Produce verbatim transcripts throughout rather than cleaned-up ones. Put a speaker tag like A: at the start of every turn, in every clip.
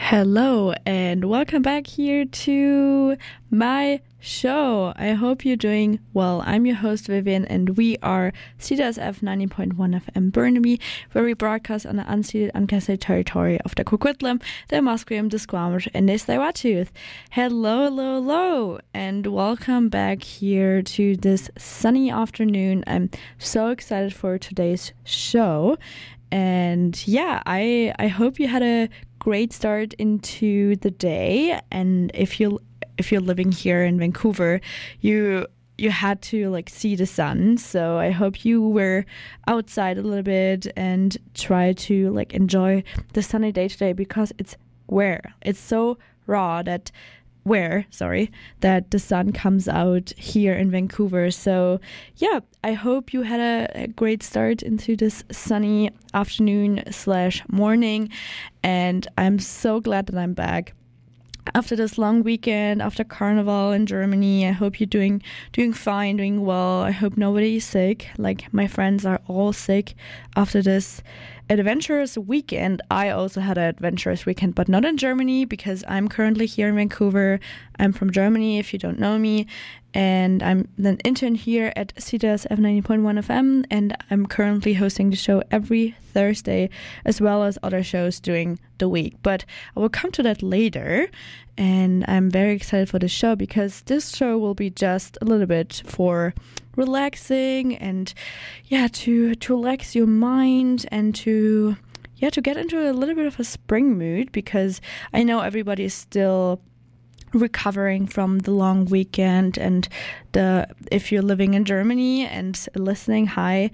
A: Hello and welcome back here to my show. I hope you're doing well. I'm your host Vivian and we are C D S F ninety point one F M Burnaby, where we broadcast on the unceded, unceded territory of the Coquitlam, the Musqueam, the Squamish and the Tsleil-Waututh. Hello, hello, hello, and welcome back here to this sunny afternoon. I'm so excited for today's show. And yeah, I I hope you had a great start into the day. And if you if you're living here in Vancouver, you you had to like see the sun. So I hope you were outside a little bit and try to like enjoy the sunny day today, because it's where it's so raw that where sorry that the sun comes out here in Vancouver. So yeah, I hope you had a, a great start into this sunny afternoon slash morning, and I'm so glad that I'm back after this long weekend, after Carnival in Germany. I hope you're doing doing fine, doing well. I hope nobody is sick. Like, my friends are all sick after this adventurous weekend. I also had an adventurous weekend, but not in Germany, because I'm currently here in Vancouver. I'm from Germany, if you don't know me, and I'm an intern here at C D S F ninety point one F M, and I'm currently hosting the show every Thursday, as well as other shows during the week. But I will come to that later, and I'm very excited for the show, because this show will be just a little bit for relaxing and yeah, to, to relax your mind and to yeah, to get into a little bit of a spring mood, because I know everybody is still recovering from the long weekend. And the if you're living in Germany and listening, hi,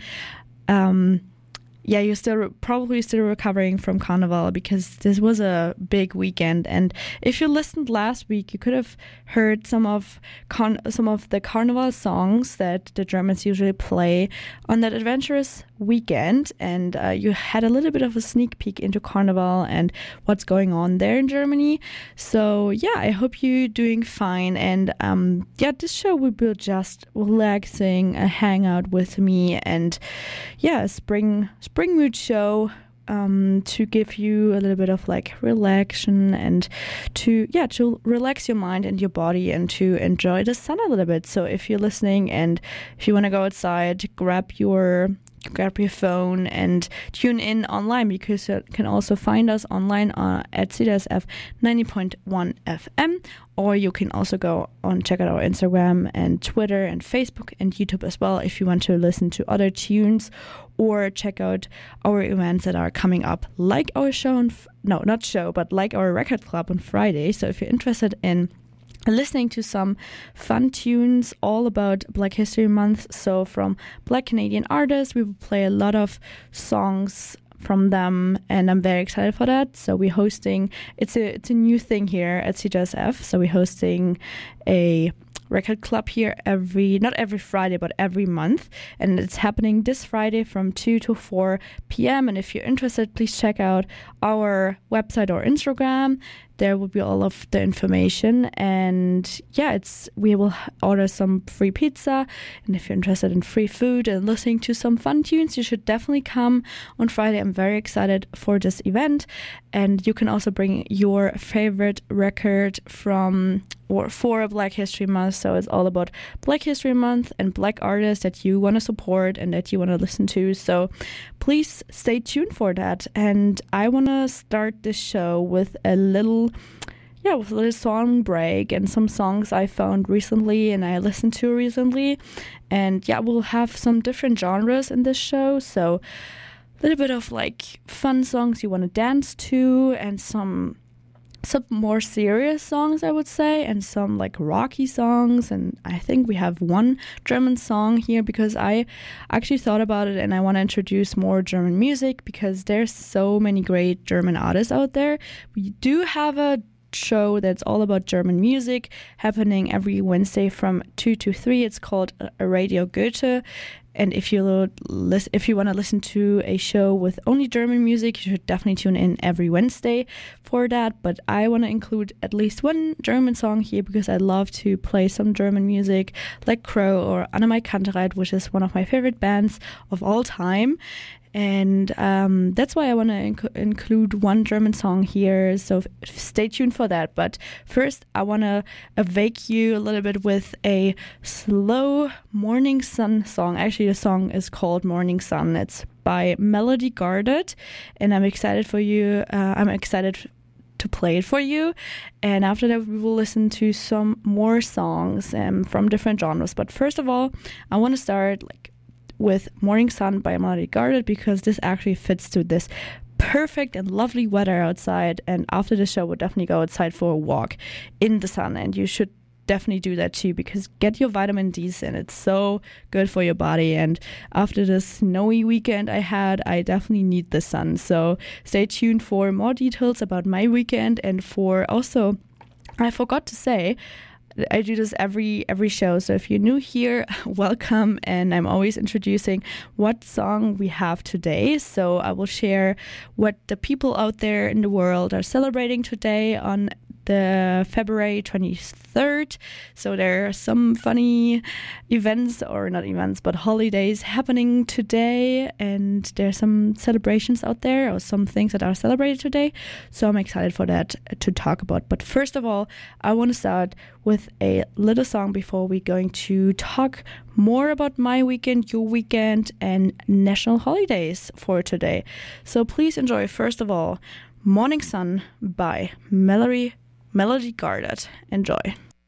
A: um yeah, you're still probably still recovering from Carnival, because this was a big weekend. And if you listened last week, you could have heard some of con- some of the Carnival songs that the Germans usually play on that adventurous weekend. And uh, you had a little bit of a sneak peek into Carnival and what's going on there in Germany. So yeah, I hope you're doing fine. And um, yeah, this show will be just relaxing, a hangout with me, and yeah, spring. spring Spring mood show um, to give you a little bit of like relaxation and to yeah to relax your mind and your body and to enjoy the sun a little bit. So if you're listening and if you want to go outside, grab your grab your phone and tune in online, because you can also find us online uh, at C D S F ninety point one F M, or you can also go on check out our Instagram and Twitter and Facebook and YouTube as well if you want to listen to other tunes or check out our events that are coming up, like our show on f- no not show but like our record club on Friday. So if you're interested in listening to some fun tunes all about Black History Month, so from Black Canadian artists, we will play a lot of songs from them, and I'm very excited for that. So we're hosting, it's a it's a new thing here at C D S F, so we're hosting a record club here every not every Friday but every month, and it's happening this Friday from two to four p.m. And if you're interested, please check out our website or Instagram. There will be all of the information, and yeah, it's we will order some free pizza, and if you're interested in free food and listening to some fun tunes, you should definitely come on Friday. I'm very excited for this event, and you can also bring your favorite record from or for Black History Month. So it's all about Black History Month and Black artists that you want to support and that you want to listen to. So please stay tuned for that. And I want to start this show with a little yeah, with a little song break and some songs I found recently and I listened to recently. And yeah, we'll have some different genres in this show. So a little bit of like fun songs you want to dance to, and some some more serious songs, I would say, and some like rocky songs. And I think we have one German song here, because I actually thought about it and I want to introduce more German music, because there's so many great German artists out there. We do have a show that's all about German music happening every Wednesday from two to three. It's called Radio Goethe. And if you listen, if you want to listen to a show with only German music, you should definitely tune in every Wednesday for that. But I want to include at least one German song here, because I love to play some German music like Crow or Annemarie Kantereit, which is one of my favorite bands of all time. And um, that's why I want to inc- include one German song here, so f- stay tuned for that. But first, I want to awake you a little bit with a slow Morning Sun song. Actually, the song is called Morning Sun. It's by Melody Gardot, and I'm excited for you. Uh, I'm excited to play it for you. And after that, we will listen to some more songs um, from different genres. But first of all, I want to start like with Morning Sun by Melody Gardot, because this actually fits to this perfect and lovely weather outside. And after the show, we'll definitely go outside for a walk in the sun. And you should definitely do that too, because get your vitamin D's in. It's so good for your body. And after the snowy weekend I had, I definitely need the sun. So stay tuned for more details about my weekend. And for also, I forgot to say, I do this every every show, so if you're new here, welcome, and I'm always introducing what song we have today. So I will share what the people out there in the world are celebrating today on the February twenty-third. So there are some funny events, or not events, but holidays happening today, and there are some celebrations out there, or some things that are celebrated today. So I'm excited for that to talk about. But first of all, I want to start with a little song before we're going to talk more about my weekend, your weekend, and national holidays for today. So please enjoy, first of all, Morning Sun by Melody Melody Gardot. Enjoy.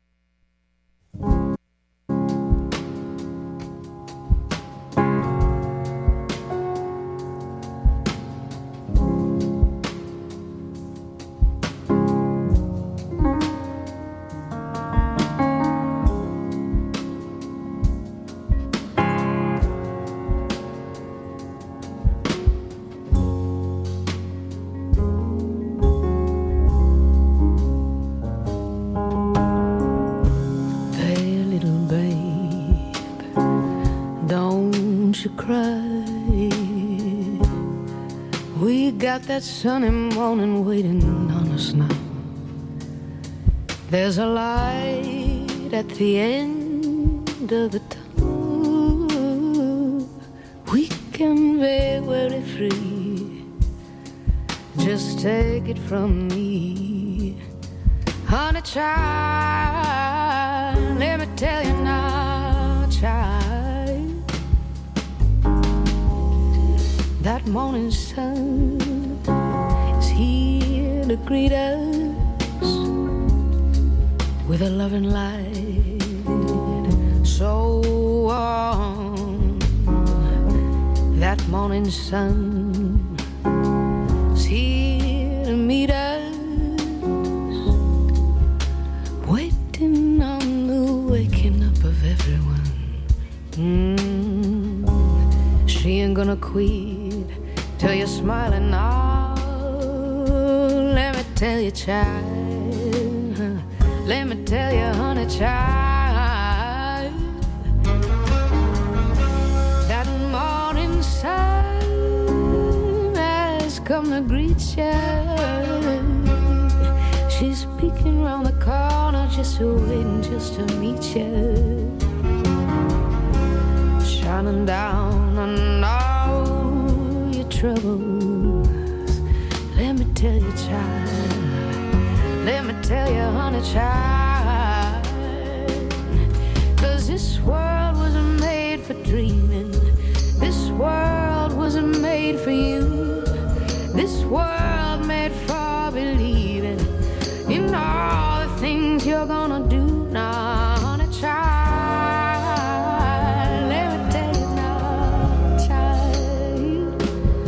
B: That sunny morning waiting on us now. There's a light at the end of the tunnel. We can be very free. Just take it from me, honey child. Let me tell you now, child, that morning sun here to greet us with a loving light so warm. That morning sun is here to meet us, waiting on the waking up of everyone. Mm. She ain't gonna quit till you're smiling now. Let me tell you, child, let me tell you, honey, child, that morning sun has come to greet you. She's peeking round the corner, just waiting just to meet you, shining down on all your troubles. Let me tell you, child, let me tell you, honey, child, 'cause this world wasn't made for dreaming. This world wasn't made for you. This world made for believing in all the things you're gonna do now, honey, child. Let me tell you now, child.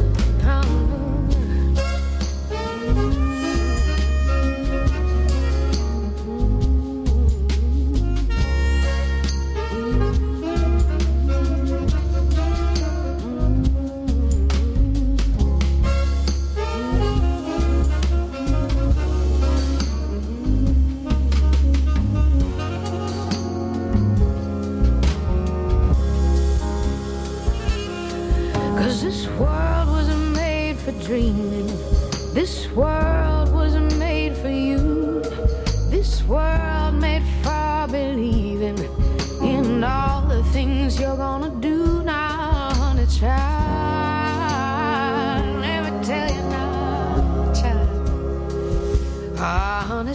B: This world wasn't made for dreaming. This world wasn't made for you. This world made for believing in all the things you're gonna do now, honey child. Ah, honey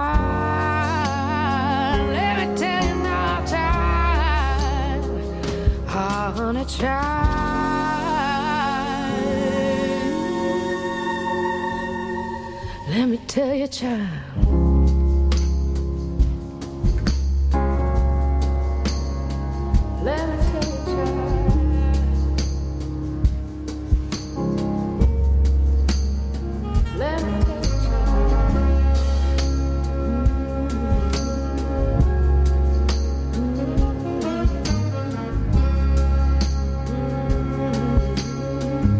B: child, let me tell you now, child. Ah, honey child, let me tell you, child. Let me tell you, child. Let me tell you,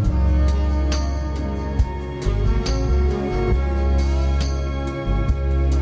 B: child.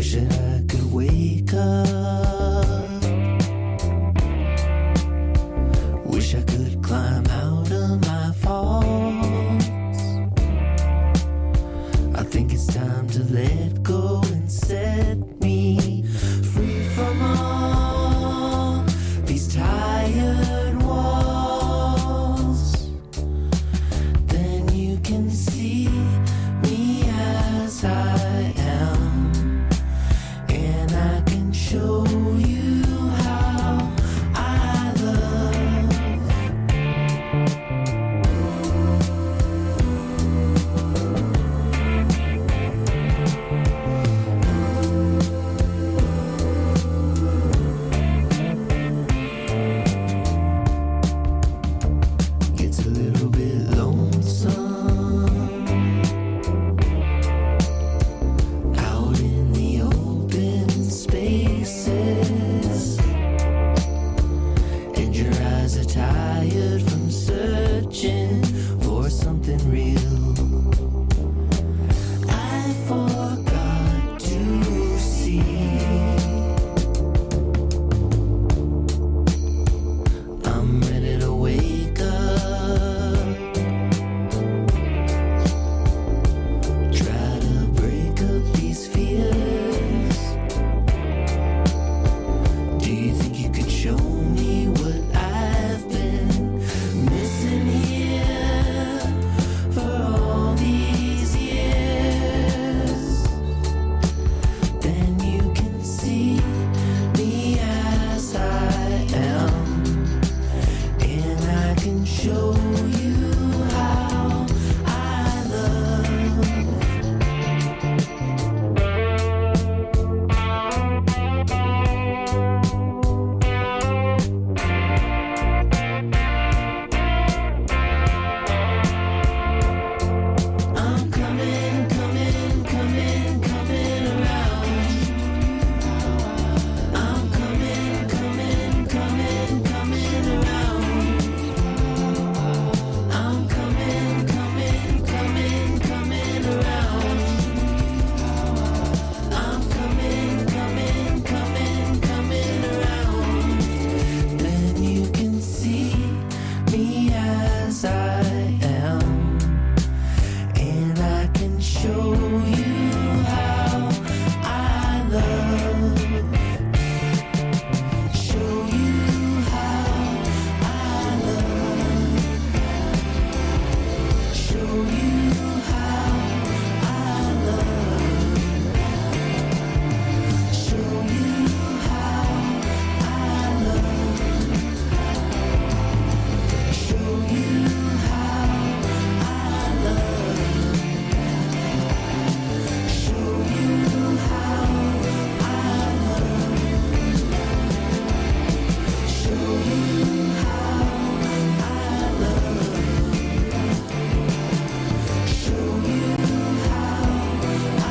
C: Wish that I could wake up. Wish I could climb out of my faults. I think it's time to let go and set me free from all these tired walls. Then you can see me as I am, and I can show you how I love. Gets a little bit lonesome out in the open spaces, and your eyes are tired from searching for something real. I forgot to see. I'm ready to wake up. Try to break up these fears. Do you think you could show me what I've been missing here for all these years? Then you can see me as I am, and I can show you how I love. I'm coming, coming, coming, coming around. I'm coming, coming, coming, coming around. I'm coming, coming, coming, coming around. I'm coming, coming, coming, coming around. Then you can see me as I am, and I can show you how I love. Show you how I love. Show you how I love. Show you how I love. Show you how I love. Show you how I love. Show you how I love. Show you how I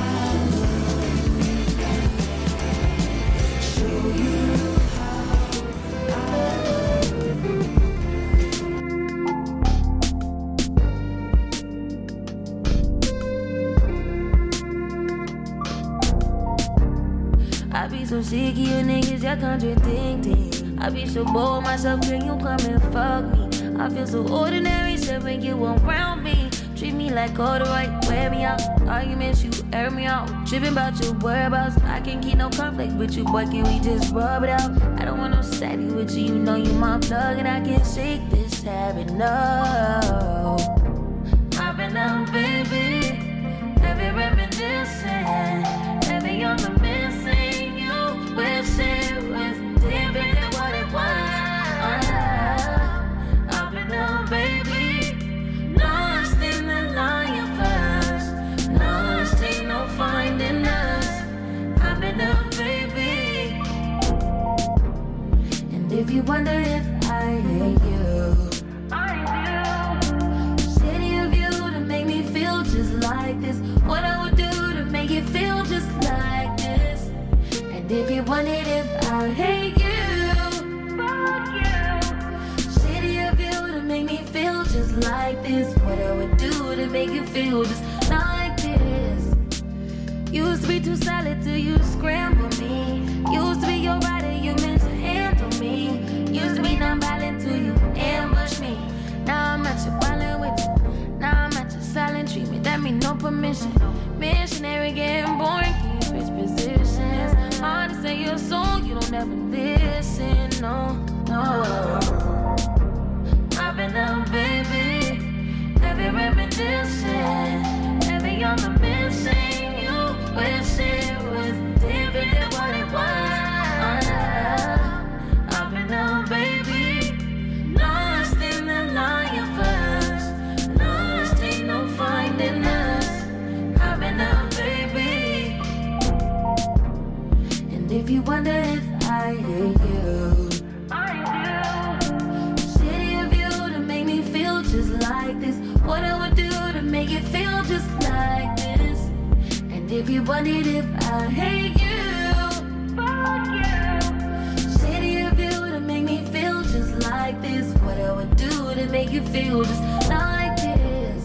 C: love. Show you
B: I be so sick of you niggas, y'all contradicting. I be so bored myself, can you come and fuck me? I feel so ordinary, so when you around me. Treat me like all the right, wear me out. Arguments, you air me out. Tripping about your whereabouts. I can't keep no conflict with you, boy, can we just rub it out? I don't want no steady with you, you know you my plug, and I can't shake this habit, no. I've been out, baby. Heavy reminiscing. Heavy on the missing. You wish it was different than what it was. I've been out, baby. Lost in the lion fast. Lost, ain't no finding us. I've been out, baby. And if you wonder if I hate you, I do. City of you to make me feel just like this. What I would do to make you feel just like this. And if you wondered if I hate you, fuck you. City of you to make me feel just like this. What I would do to make you feel just like this. Used to be too solid till you scramble me. Used to be your rider, you meant to handle me. Used to be non-violent till you ambush me. Now I'm at your violent with you. Now I'm at your silent treatment. That mean no permission. Missionary getting boring, can you switch positions? Hard to say your soul, you don't ever listen, no, no. I've been down, baby. Heavy reminiscing. Heavy on the missing. You wish it was different than what it was. I've been down, baby. Lost in the lion first. Lost, ain't no finding us. I've been down, baby. And if you wonder if I hate you, I do. Shitty of you to make me feel just like this. What I would do to make it feel just like this. And if you wondered if I hate you, fuck you. Shitty of you to make me feel just like this. What I would do to make you feel just like this.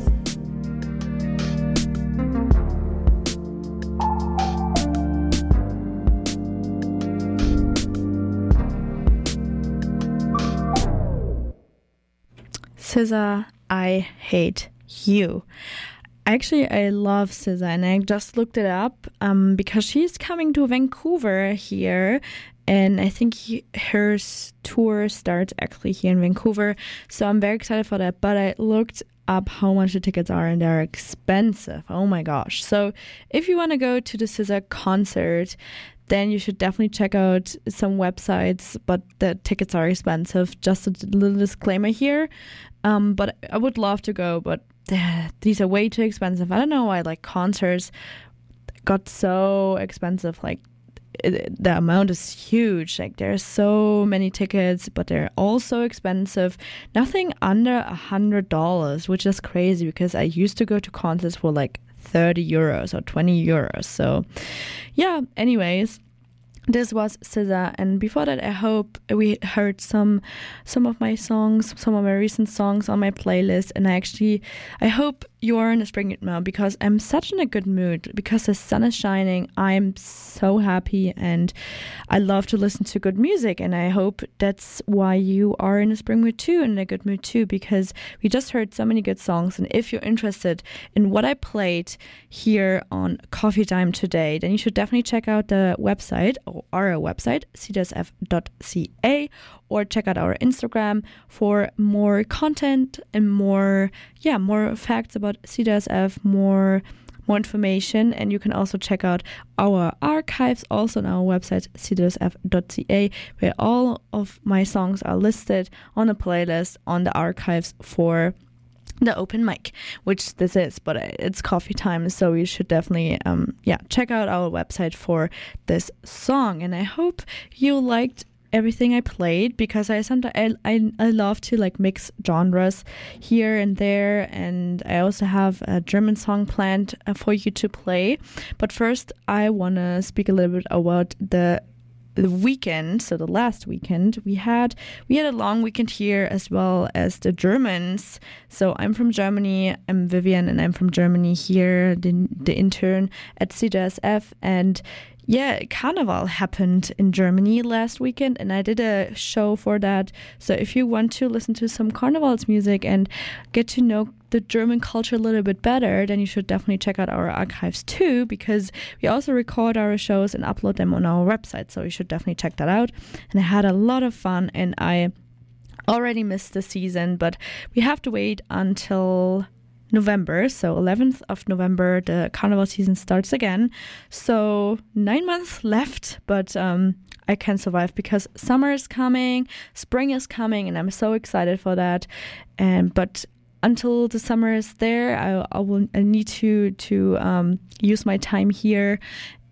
A: S Z A, I Hate You. Actually, I love S Z A, and I just looked it up um, because she's coming to Vancouver here, and I think he, her tour starts actually here in Vancouver, so I'm very excited for that. But I looked up how much the tickets are, and they're expensive. Oh my gosh. So if you want to go to the S Z A concert, then you should definitely check out some websites, but the tickets are expensive. Just a little disclaimer here. Um, but I would love to go, but uh, these are way too expensive. I don't know why, like, concerts got so expensive. Like, it, the amount is huge. Like, there's so many tickets, but they're all so expensive. Nothing under a hundred dollars, which is crazy because I used to go to concerts for like thirty euros or twenty euros. So yeah, anyways, this was S Z A, and before that I hope we heard some some of my songs, some of my recent songs on my playlist, and I actually I hope you are in a spring mood now because I'm such in a good mood because the sun is shining. I'm so happy and I love to listen to good music, and I hope that's why you are in a spring mood too, in a good mood too, because we just heard so many good songs. And if you're interested in what I played here on Coffee Time today, then you should definitely check out the website, or our website, c d s f dot c a, or check out our Instagram for more content and more, yeah, more facts about C D S F, more more information. And you can also check out our archives also on our website, c d s f dot c a, where all of my songs are listed on a playlist on the archives for the open mic, which this is, but it's coffee time, so you should definitely um yeah check out our website for this song. And I hope you liked everything I played, because I sometimes I, I I love to like mix genres here and there, and I also have a German song planned for you to play. But first I want to speak a little bit about the the weekend. So the last weekend we had we had a long weekend here, as well as the Germans. So I'm from Germany, I'm Vivian, and I'm from Germany here, the, the intern at C D S F. And yeah, Carnival happened in Germany last weekend, and I did a show for that. So if you want to listen to some Carnival's music and get to know the German culture a little bit better, then you should definitely check out our archives too, because we also record our shows and upload them on our website. So you should definitely check that out. And I had a lot of fun, and I already missed the season, but we have to wait until November. So eleventh of November, the Carnival season starts again. So nine months left, but um, I can survive because summer is coming, spring is coming, and I'm so excited for that. And but until the summer is there, I, I will I need to to um, use my time here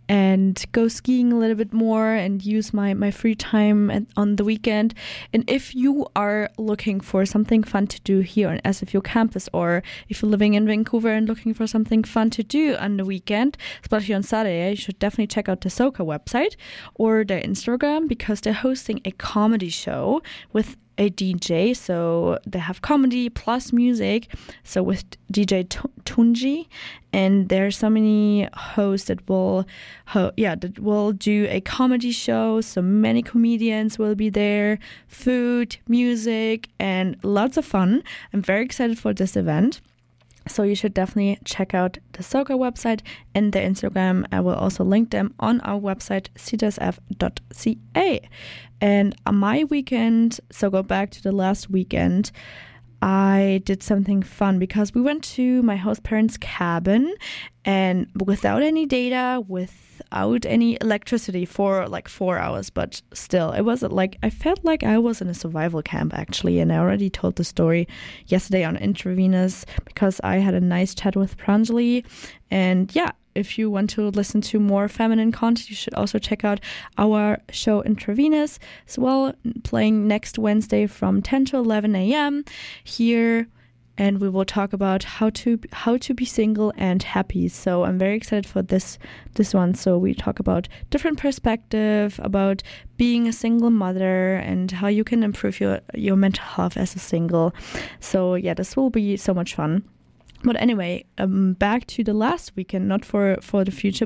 A: and go skiing a little bit more and use my, my free time at, on the weekend. And if you are looking for something fun to do here on S F U campus, or if you're living in Vancouver and looking for something fun to do on the weekend, especially on Saturday, you should definitely check out the Soca website or their Instagram, because they're hosting a comedy show with a D J, so they have comedy plus music, so with D J Tunji, and there's so many hosts that will ho- yeah that will do a comedy show, so many comedians will be there, food, music, and lots of fun. I'm very excited for this event. So you should definitely check out the Soka website and their Instagram. I will also link them on our website, c d s f dot c a. And my weekend, so go back to the last weekend, I did something fun because we went to my host parents' cabin, and without any data, without any electricity for like four hours, but still, it was like, I felt like I was in a survival camp actually, and I already told the story yesterday on Intravenous because I had a nice chat with Pranjali, and yeah, if you want to listen to more feminine content, you should also check out our show Intravenous as well, playing next Wednesday from ten to eleven a.m. here. And we will talk about how to how to be single and happy. So I'm very excited for this this one. So we talk about different perspective about being a single mother and how you can improve your, your mental health as a single. So yeah, this will be so much fun. But anyway, um, back to the last weekend, not for, for the future,